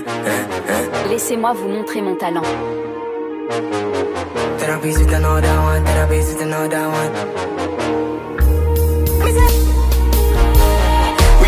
Laissez-moi vous montrer mon talent. Therapy's with another one, therapy's with another one. We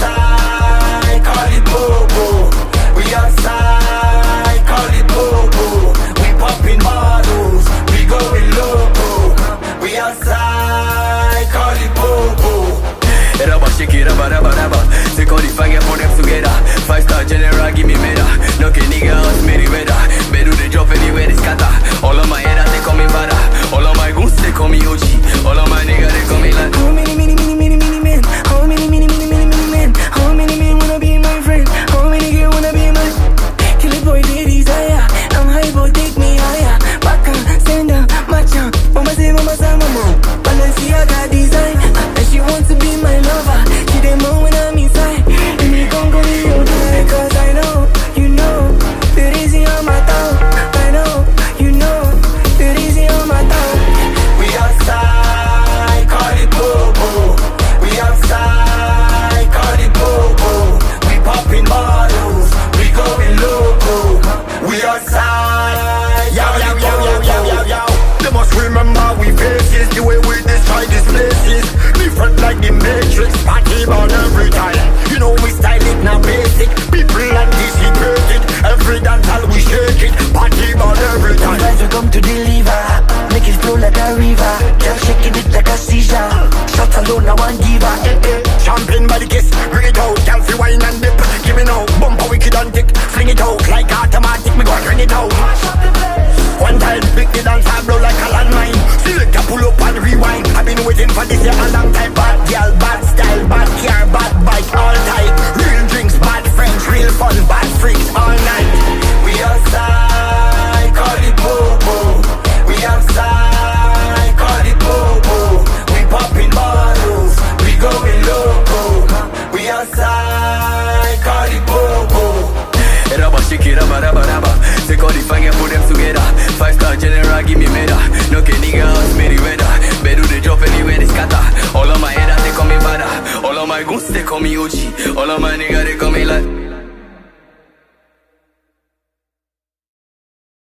outside, call it bobo. We outside, call it bobo. We popping bottles, we going loco. We outside, call it bobo. Raba, shake it, raba, raba, raba. C'est quand les fagats pour them together. 5-star general, give me meda. No que nigga, us me rivera. Bedu the drop anywhere they scatter. All of my haters, they call me Vada. All of my goons, they call me OG. All of my niggas, they call me like. How many men? How many men? How many men wanna be my friend? How many girls wanna be my kill it boy, they desire. I'm high boy, take me higher. Baka, sender, macha. Mama say, mama say, mama. Balenciaga design. And she wants to be my lover. She dem know when I'm inside. And me gon' go be your guy. Cause I know, you know, the easy on my tongue. I know, you know, the easy on my tongue. We outside, call it bobo. We outside, call it bobo. We popping bottles, we going loco. We outside, yo, yo, yo, yo, yo, yo, yo. They must remember we faces, the way we destroy these places. Different like the Matrix, party on every time. You know we style it now basic. People anticipate it, every dance all we shake it. Party on every time. You guys will come to deliver, make it flow like a river. Girl shaking it like a seizure. Shots alone, I want give her. Champagne by the kiss, bring it out. Girl free wine and dip, give me now. Bumper wicked and tick, fling it out like automatic. Me go turn it out. One time, pick the dance, I blow like a landmine. Select a pull up and rewind. I've been waiting for this here a long time. Bad girl, bad style, bad car, bad bike, all type. Real drinks, bad friends, real fun, bad freaks, all night. We outside, call it bobo. We outside, call it bobo. We popping bottles, we going loco. We outside, call it bobo. Raba, shake it, raba, raba, raba. C'est quand les fagats pour them together. 5-star general, give me meda. No que nigga, us me rivera. Bedu the drop anywhere they scatter. All of my haters, they call me Vada. All of my goons, they call me OG. All of my niggas, they call me like.